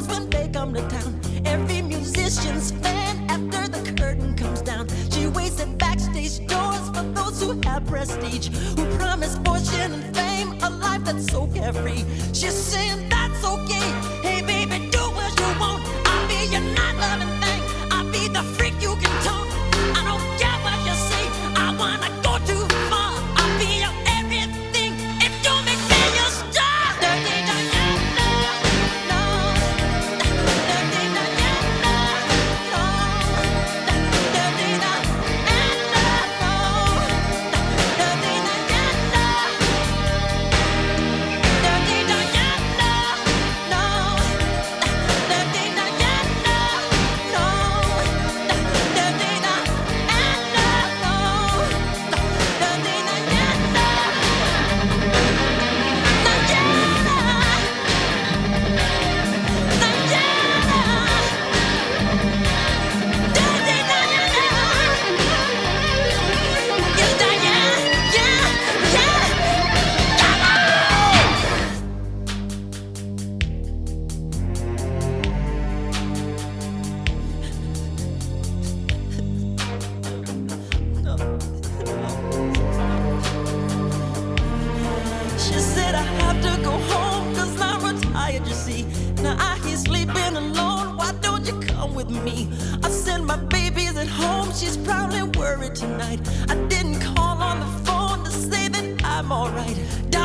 shows when they come to town. Every musician's fan after the curtain comes down. She waits at backstage doors for those who have prestige, who promise fortune and fame, a life that's so carefree. She's saying that's okay. Hey baby, do what you want. I'll be your night-loving thing. I'll be the freak you can talk. I don't care what you say. I wanna go too far. I'll be your everything. If you make me your star. Dirty Diana, no. Dirty Diana, no. Dirty Diana, no. Dirty Diana. Dirty Diana, no. Dirty Diana, no. Dirty Diana, no. Dirty She said I have to go home 'cause I'm retired, you see. Now I hear sleeping alone, why don't you come with me? I said my baby's at home, she's probably worried tonight. I didn't call on the phone to say that I'm alright.